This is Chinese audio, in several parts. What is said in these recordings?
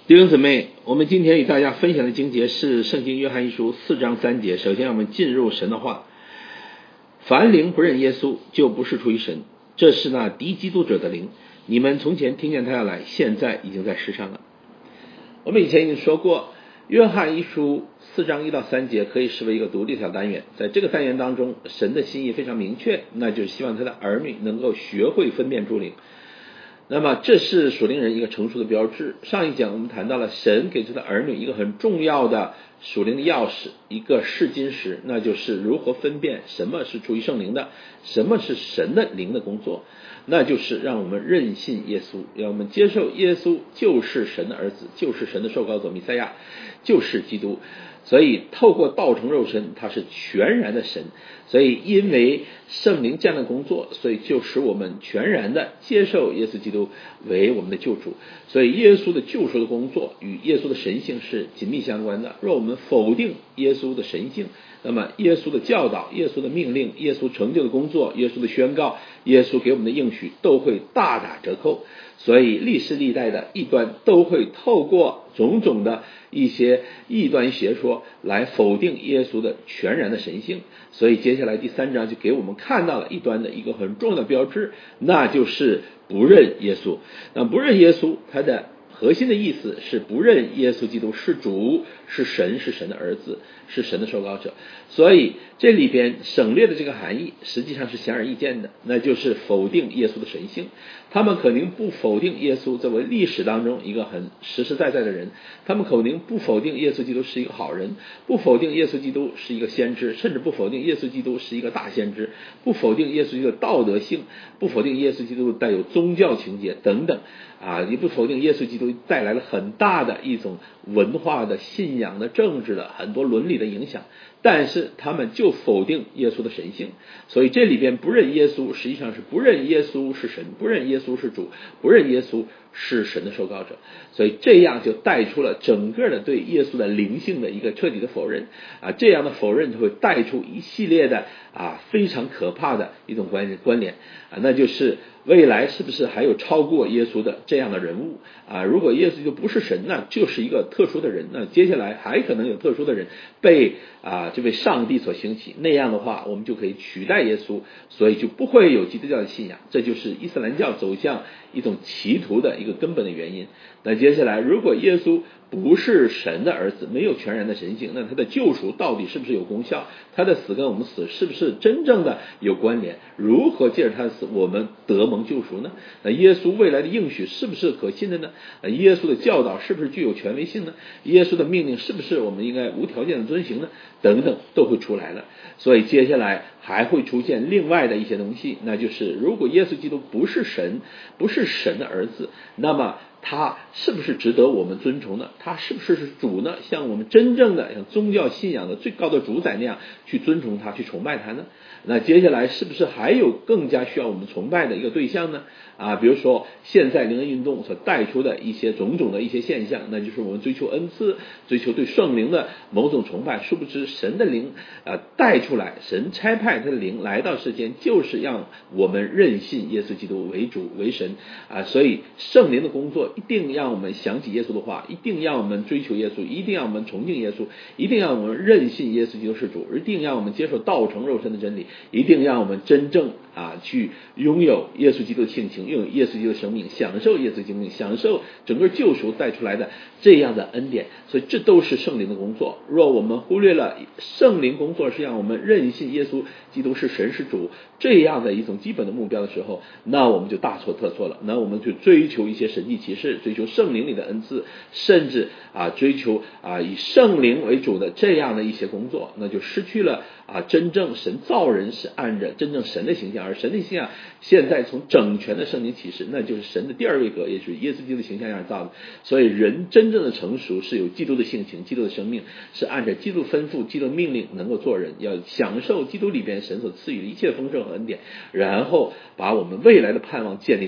弟兄姊妹，我们今天与大家分享的经节是圣经约翰一书4章3节。首先我们进入神的话，凡灵不认耶稣，就不是出于神，这是那敌基督者的灵。你们从前听见他要来，现在已经在世上了。我们以前已经说过，约翰一书4章1到3节可以视为一个独立的小单元。在这个单元当中，神的心意非常明确，那就是希望他的儿女能够学会分辨诸灵。那么这是属灵人一个成熟的标志。上一讲我们谈到了神给出的儿女一个很重要的属灵的钥匙，一个试金石，那就是如何分辨什么是出于圣灵的，什么是神的灵的工作，那就是让我们认信耶稣，让我们接受耶稣就是神的儿子，就是神的受膏者弥赛亚，就是基督。所以透过道成肉身，他是全然的神，所以因为圣灵这样的工作，所以就使我们全然的接受耶稣基督为我们的救主。所以耶稣的救赎的工作与耶稣的神性是紧密相关的。若我们否定耶稣的神性，那么耶稣的教导、耶稣的命令、耶稣成就的工作、耶稣的宣告、耶稣给我们的应许都会大打折扣。所以历世历代的异端都会透过种种的一些异端邪说来否定耶稣的全然的神性。所以接下来第3章就给我们看到了异端的一个很重要的标志，那就是不认耶稣。那不认耶稣，它的核心的意思是不认耶稣基督是主，是神，是神的儿子，是神的受膏者。所以这里边省略的这个含义实际上是显而易见的，那就是否定耶稣的神性。他们肯定不否定耶稣作为历史当中一个很实实在在的人，他们肯定不否定耶稣基督是一个好人，不否定耶稣基督是一个先知，甚至不否定耶稣基督是一个大先知，不否定耶稣基督的道德性，不否定耶稣基督带有宗教情节等等也不否定耶稣基督带来了很大的一种文化的、信仰的、政治的很多伦理的影响，但是他们就否定耶稣的神性。所以这里边不认耶稣实际上是不认耶稣是神，不认耶稣是主，不认耶稣是神的受膏者。所以这样就带出了整个的对耶稣的灵性的一个彻底的否认这样的否认就会带出一系列的非常可怕的一种关联那就是未来是不是还有超过耶稣的这样的人物如果耶稣就不是神，那就是一个特殊的人，那接下来还可能有特殊的人被这位上帝所兴起，那样的话我们就可以取代耶稣，所以就不会有基督教的信仰。这就是伊斯兰教走向一种歧途的一个根本的原因。那接下来如果耶稣不是神的儿子，没有全然的神性，那他的救赎到底是不是有功效？他的死跟我们死是不是真正的有关联？如何借着他的死我们得蒙救赎呢？那耶稣未来的应许是不是可信的呢？耶稣的教导是不是具有权威性呢？耶稣的命令是不是我们应该无条件的遵行呢？等等都会出来了。所以接下来还会出现另外的一些东西，那就是如果耶稣基督不是神，不是神的儿子，那么他是不是值得我们尊崇呢？他是不是主呢？像我们真正的像宗教信仰的最高的主宰那样去尊崇他，去崇拜他呢？那接下来是不是还有更加需要我们崇拜的一个对象呢？比如说现在灵恩运动所带出的一些种种的一些现象，那就是我们追求恩赐，追求对圣灵的某种崇拜，殊不知神的灵带出来，神差派他的灵来到世间，就是让我们认信耶稣基督为主为神所以圣灵的工作一定让我们想起耶稣的话，一定让我们追求耶稣，一定让我们崇敬耶稣，一定让我们认信耶稣基督是主，一定让我们接受道成肉身的真理，一定让我们真正去拥有耶稣基督的性情，拥有耶稣基督的生命，享受耶稣基督，享受整个救赎带出来的这样的恩典。所以这都是圣灵的工作。若我们忽略了圣灵工作是让我们认信耶稣基督是神是主这样的一种基本的目标的时候，那我们就大错特错了。那我们就追求一些神迹奇事，追求圣灵里的恩赐，甚至追求以圣灵为主的这样的一些工作，那就失去了真正神造人是按着真正神的形象，而神的形象现在从整全的圣灵启示，那就是神的第二位格，也就是耶稣基督的形象而造的。所以人真正的成熟是有基督的性情，基督的生命，是按照基督吩咐，基督命令能够做人，要享受基督里边神所赐予的一切丰盛和恩典，然后把我们未来的盼望建立在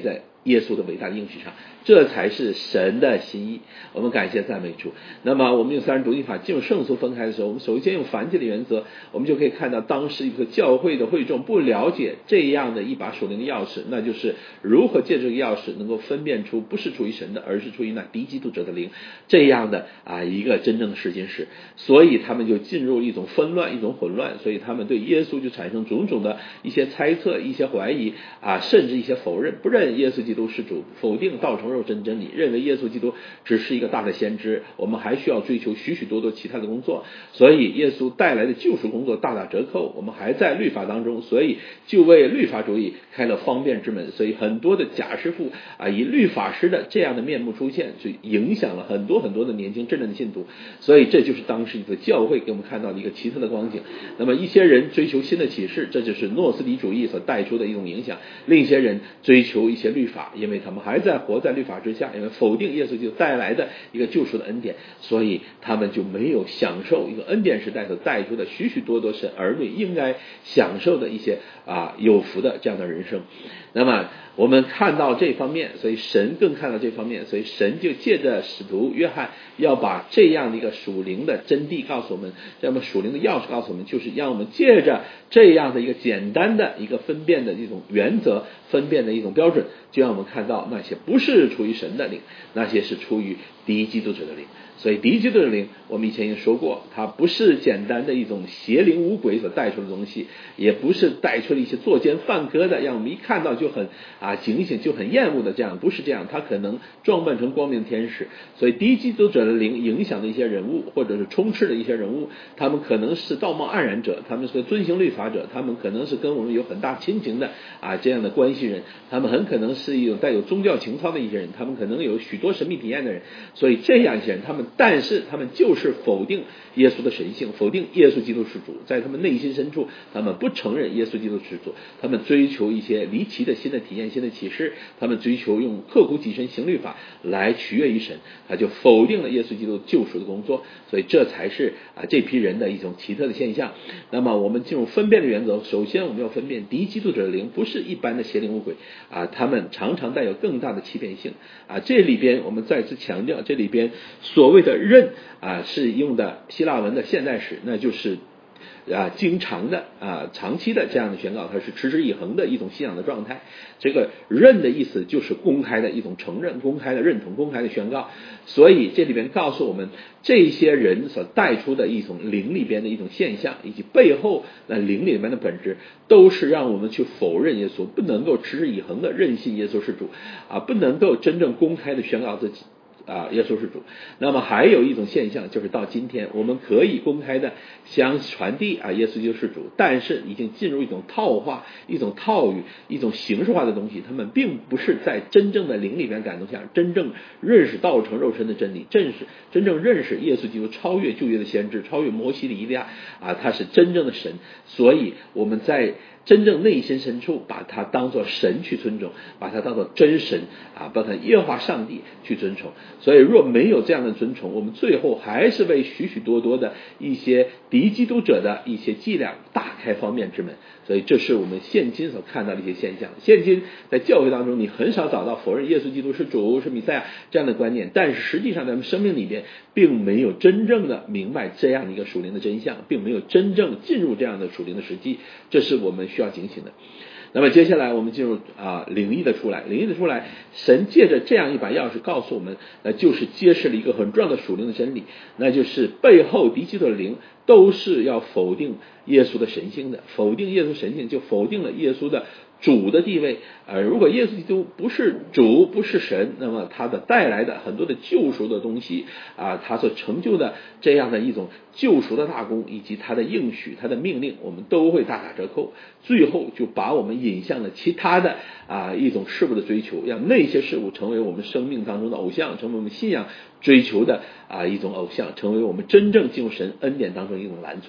耶稣的伟大的应许上，这才是神的心意。我们感谢赞美主。那么我们用三人读经法进入圣俗分开的时候，我们首先用燔祭的原则，我们就可以看到当时一个教会的会众不了解这样的一把属灵的钥匙，那就是如何借这个钥匙能够分辨出不是出于神的，而是出于那敌基督者的灵这样的一个真正的试金石。所以他们就进入一种纷乱，一种混乱，所以他们对耶稣就产生种种的一些猜测，一些怀疑甚至一些否认，不认耶稣基督是主，否定道成肉身真理，认为耶稣基督只是一个大的先知，我们还需要追求许许多多其他的工作，所以耶稣带来的救赎工作大打折扣，我们还在律法当中，所以就为律法主义开了方便之门。所以很多的假师傅以律法师的这样的面目出现，就影响了很多很多的年轻真正的信徒。所以这就是当时一个教会给我们看到的一个奇特的光景。那么一些人追求新的启示，这就是诺斯底主义所带出的一种影响，另一些人追求一些律法，因为他们还在活在律法之下，因为否定耶稣基督带来的一个救赎的恩典，所以他们就没有享受一个恩典时代所带出的许许多多神儿女应该享受的一些有福的这样的人生。那么我们看到这方面，所以神更看到这方面，所以神就借着使徒约翰要把这样的一个属灵的真谛告诉我们，这么属灵的钥匙告诉我们，就是让我们借着这样的一个简单的一个分辨的一种原则，分辨的一种标准，就让我们看到那些不是出于神的灵，那些是出于敌基督者的灵。所以敌基督的灵，我们以前已经说过，它不是简单的一种邪灵污鬼所带出的东西，也不是带出了一些作奸犯科的，让我们一看到就很警醒就很厌恶的，这样不是这样，它可能装扮成光明天使。所以敌基督者的灵影响的一些人物，或者是充斥的一些人物，他们可能是道貌岸然者，他们是遵行律法者，他们可能是跟我们有很大亲情的这样的关系人，他们很可能是一种带有宗教情操的一些人，他们可能有许多神秘体验的人。所以这样一些人，但是他们就是否定耶稣的神性，否定耶稣基督是主，在他们内心深处，他们不承认耶稣基督是主，他们追求一些离奇的新的体验、新的启示，他们追求用刻苦己身行律法来取悦于神，他就否定了耶稣基督救赎的工作。所以这才是这批人的一种奇特的现象。那么我们进入分辨的原则，首先我们要分辨敌基督者的灵不是一般的邪灵污鬼他们常常带有更大的欺骗性这里边我们再次强调，这里边所谓的认是用的希腊文的现代时，那就是经常的长期的这样的宣告，它是持之以恒的一种信仰的状态。这个认的意思就是公开的一种承认，公开的认同，公开的宣告。所以这里边告诉我们，这些人所带出的一种灵里边的一种现象，以及背后灵里面的本质，都是让我们去否认耶稣，不能够持之以恒的认信耶稣是主不能够真正公开的宣告自己耶稣是主。那么还有一种现象，就是到今天我们可以公开的相传递耶稣就是主，但是已经进入一种套话，一种套语，一种形式化的东西，他们并不是在真正的灵里面感动下真正认识道成肉身的真理，真正认识耶稣基督超越旧约的先知，超越摩西的以利亚他是真正的神。所以我们在真正内心深处把他当作神去尊重，把他当作真神把他耶和华上帝去尊崇。所以若没有这样的尊崇，我们最后还是为许许多多的一些敌基督者的一些伎俩打开方便之门。所以这是我们现今所看到的一些现象。现今在教会当中，你很少找到否认耶稣基督是主是弥赛亚这样的观念，但是实际上在我们生命里边并没有真正的明白这样的一个属灵的真相，并没有真正进入这样的属灵的实际，这是我们需要警醒的。那么接下来我们进入灵意的出来。灵意的出来，神借着这样一把钥匙告诉我们就是揭示了一个很重要的属灵的真理，那就是背后敌基督的灵都是要否定耶稣的神性的，否定耶稣神性就否定了耶稣的主的地位如果耶稣基督不是主不是神，那么他的带来的很多的救赎的东西他所成就的这样的一种救赎的大功，以及他的应许他的命令，我们都会大打折扣，最后就把我们引向了其他的一种事物的追求，让那些事物成为我们生命当中的偶像，成为我们信仰追求的一种偶像，成为我们真正进入神恩典当中的一种拦阻。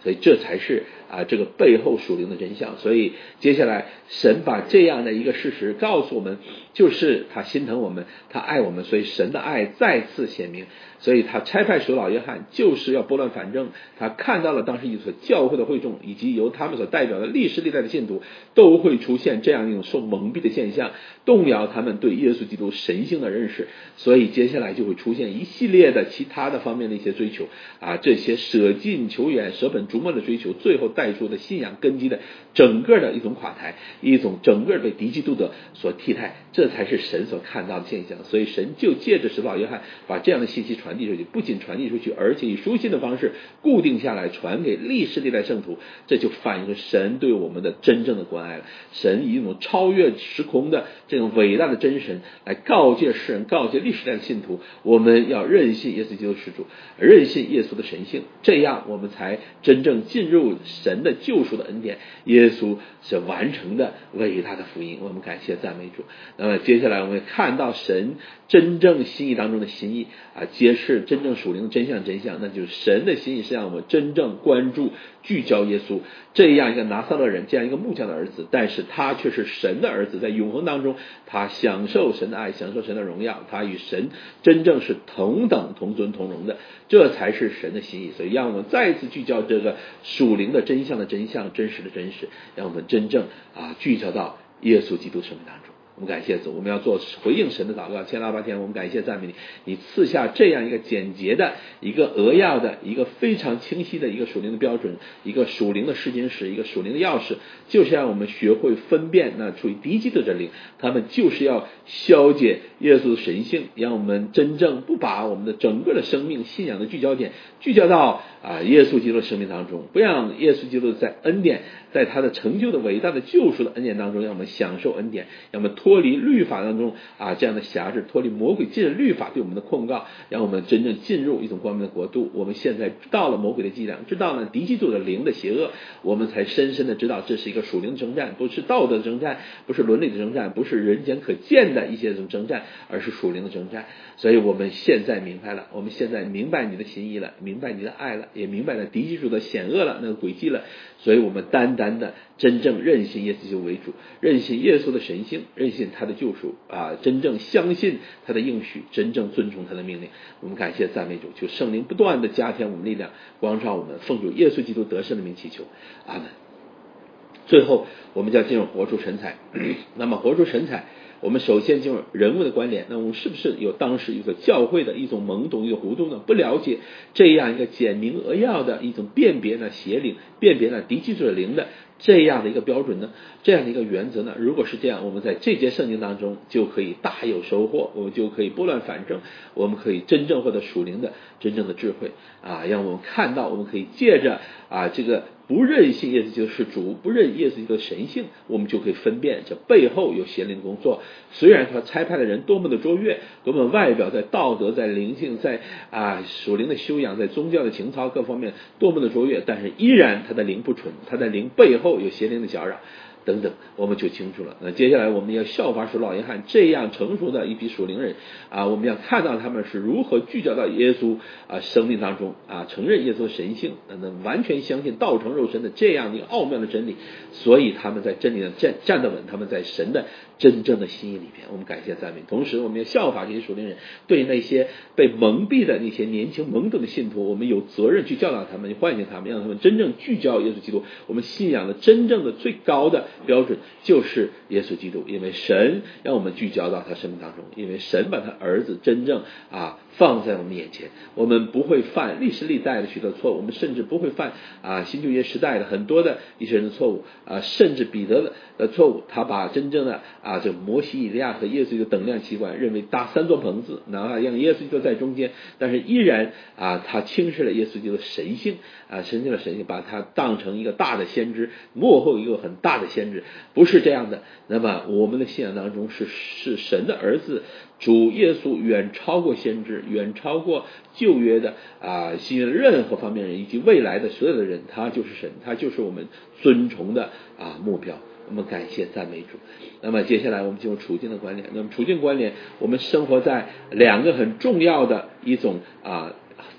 所以这才是这个背后属灵的真相。所以接下来神把这样的一个事实告诉我们，就是他心疼我们，他爱我们，所以神的爱再次显明。所以他差派使徒老约翰就是要拨乱反正，他看到了当时以所教会的会众以及由他们所代表的历世历代的信徒都会出现这样一种受蒙蔽的现象，动摇他们对耶稣基督神性的认识，所以接下来就会出现一系列的其他的方面的一些追求这些舍近求远舍本逐末的追求，最后带出的信仰根基的整个的一种垮台，一种整个被敌基督的所替代，这才是神所看到的现象。所以神就借着使徒约翰把这样的信息传递出去，不仅传递出去，而且以书信的方式固定下来，传给历世历代圣徒，这就反映了神对我们的真正的关爱了。神以一种超越时空的这种伟大的真神来告诫世人，告诫历世代的信徒，我们要认信耶稣基督是主，认信耶稣的神性，这样我们才真正进入神的救赎的恩典，耶稣是完成的伟大的福音。我们感谢赞美主。那么接下来我们看到神真正心意当中的心意揭示真正属灵的真相，那就是神的心意是让我们真正关注聚焦耶稣这样一个拿撒勒人，这样一个木匠的儿子，但是他却是神的儿子，在永恒当中他享受神的爱，享受神的荣耀，他与神真正是同等同尊同荣的，这才是神的心意。所以让我们再次聚焦这个属灵的真相的真相，真实的真实，让我们真正聚焦到耶稣基督生命当中。我们感谢主，我们要做回应神的祷告。千拉巴天，我们感谢赞美你，你赐下这样一个简洁的一个扼要的一个非常清晰的一个属灵的标准，一个属灵的试金石，一个属灵的钥匙，就是让我们学会分辨那处于敌基督的灵，他们就是要消解耶稣的神性，让我们真正不把我们的整个的生命信仰的聚焦点聚焦到耶稣基督的生命当中，不让耶稣基督在恩典，在他的成就的伟大的救赎的恩典当中，让我们享受恩典，让我们脱离律法当中这样的辖制，脱离魔鬼借着律法对我们的控告，让我们真正进入一种光明的国度。我们现在知道了魔鬼的伎俩，知道了敌基督的灵的邪恶，我们才深深的知道这是一个属灵的征战，不是道德的征战，不是伦理的征战，不是人间可见的一些这种征战，而是属灵的征战。所以我们现在明白了，我们现在明白你的心意了，明白你的爱了，也明白了敌基督的险恶了，那个诡计了。所以我们单单的真正认信耶稣基督为主，认信耶稣的神性，认信他的救赎真正相信他的应许，真正遵从他的命令。我们感谢赞美主，求圣灵不断的加添我们力量，光照我们，奉主耶稣基督得胜的名祈求，阿门。最后我们就要进入活出神采。那么活出神采，我们首先进入人物的观点，那我们是不是有当时一个教会的一种懵懂一个糊涂呢？不了解这样一个简明扼要的一种辨别呢邪灵，辨别呢敌基督的灵的这样的一个标准呢，这样的一个原则呢？如果是这样，我们在这节圣经当中就可以大有收获，我们就可以拨乱反正，我们可以真正获得属灵的真正的智慧让我们看到，我们可以借着这个不认信耶稣基督是主，不认耶稣基督的神性，我们就可以分辨这背后有邪灵工作。虽然他差派的人多么的卓越，多么外表在道德在灵性在属灵的修养在宗教的情操各方面多么的卓越，但是依然他的灵不纯，他的灵背后有邪灵的搅扰等等，我们就清楚了。那接下来我们要效法使徒约翰这样成熟的一批属灵人我们要看到他们是如何聚焦到耶稣生命当中承认耶稣神性，完全相信道成肉身的这样一个奥妙的真理，所以他们在真理上站得稳，他们在神的真正的心意里边。我们感谢赞美。同时我们要效法这些属灵人，对那些被蒙蔽的那些年轻懵懂的信徒，我们有责任去教导他们，唤醒他们，让他们真正聚焦耶稣基督。我们信仰的真正的最高的标准就是耶稣基督，因为神让我们聚焦到他生命当中，因为神把他儿子真正放在我们眼前，我们不会犯历史历代的许多错误，我们甚至不会犯新旧约时代的很多的一些人的错误甚至彼得的错误，他把真正的这摩西以利亚和耶稣的等量齐观，认为搭三座棚子，然后让耶稣就在中间，但是依然他轻视了耶稣基督的神性神性的神性，把他当成一个大的先知，幕后一个很大的先知，不是这样的。那么我们的信仰当中是神的儿子主耶稣远超过先知，远超过旧约的新约的任何方面人以及未来的所有的人，他就是神，他就是我们尊崇的目标。我们感谢赞美主。那么接下来我们进入处境的观点。那么处境观点，我们生活在两个很重要的一种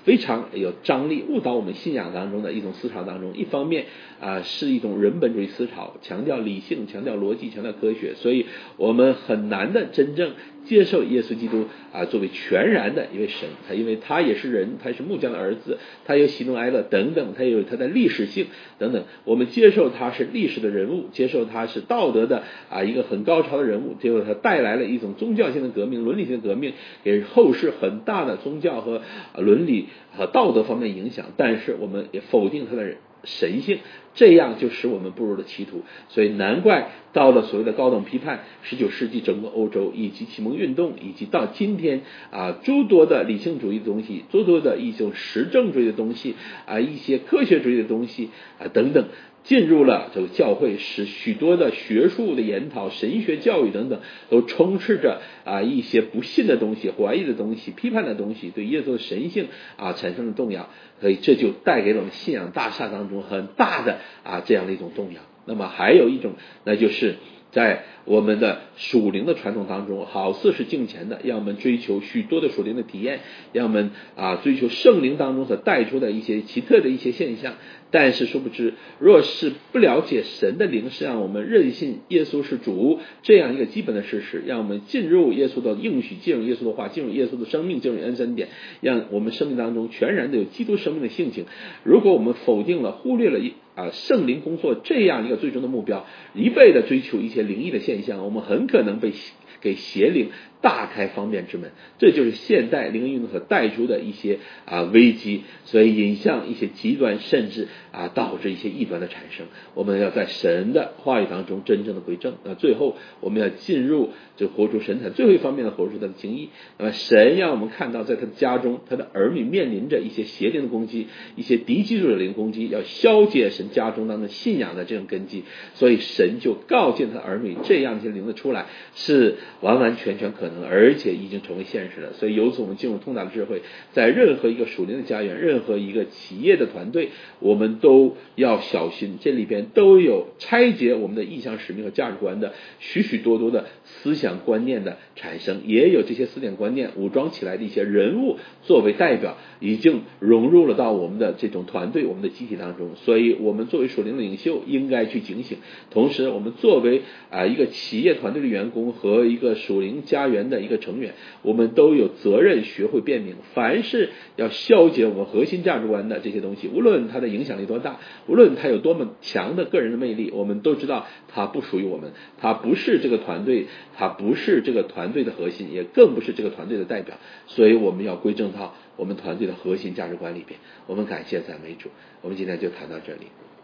非常有张力，误导我们信仰当中的一种思潮当中。一方面是一种人本主义思潮，强调理性，强调逻辑，强调科学，所以我们很难的真正接受耶稣基督作为全然的一位神，因为他也是人，他是木匠的儿子，他有喜怒哀乐等等，他有他的历史性等等。我们接受他是历史的人物，接受他是道德的一个很高潮的人物，结果他带来了一种宗教性的革命，伦理性的革命，给后世很大的宗教和伦理和道德方面影响。但是我们也否定他的神性，这样就使我们步入了歧途。所以难怪到了所谓的高等批判，19世纪整个欧洲以及启蒙运动，以及到今天诸多的理性主义的东西，诸多的一种实证主义的东西一些科学主义的东西等等进入了这个教会，使许多的学术的研讨、神学教育等等都充斥着一些不信的东西、怀疑的东西、批判的东西，对耶稣的神性产生了动摇。所以这就带给了我们信仰大厦当中很大的这样的一种动摇。那么还有一种，那就是在我们的属灵的传统当中，好似是敬虔的，让我们追求许多的属灵的体验，让我们追求圣灵当中所带出的一些奇特的一些现象。但是殊不知，若是不了解神的灵是让我们认信耶稣是主这样一个基本的事实，让我们进入耶稣的应许，进入耶稣的话，进入耶稣的生命，进入恩恩典，让我们生命当中全然的有基督生命的性情。如果我们否定了、忽略了圣灵工作这样一个最终的目标，一味的追求一些灵异的现象，我们很可能被给邪灵大开方便之门。这就是现代灵恩运动所带出的一些危机，所以引向一些极端，甚至导致一些异端的产生。我们要在神的话语当中真正的归正。最后我们要进入这活出神坛最后一方面的活出他的精义。那么神让我们看到，在他的家中，他的儿女面临着一些邪灵的攻击，一些敌基督的灵攻击，要消解神家中当中信仰的这种根基。所以神就告诫他儿女，这样一些灵的出来是完完全全可能，而且已经成为现实了。所以由此我们进入通达的智慧，在任何一个属灵的家园，任何一个企业的团队，我们都要小心，这里边都有拆解我们的意向使命和价值观的许许多多的思想观念的产生，也有这些思想观念武装起来的一些人物作为代表，已经融入了到我们的这种团队、我们的集体当中。所以我们作为属灵的领袖应该去警醒，同时我们作为一个企业团队的员工和一个属灵家园的一个成员，我们都有责任学会辨明，凡是要消解我们核心价值观的这些东西，无论它的影响力多大，无论它有多么强的个人的魅力，我们都知道它不属于我们，它不是这个团队，它不是这个团队的核心，也更不是这个团队的代表。所以我们要归正到我们团队的核心价值观里边。我们感谢赞美主，我们今天就谈到这里。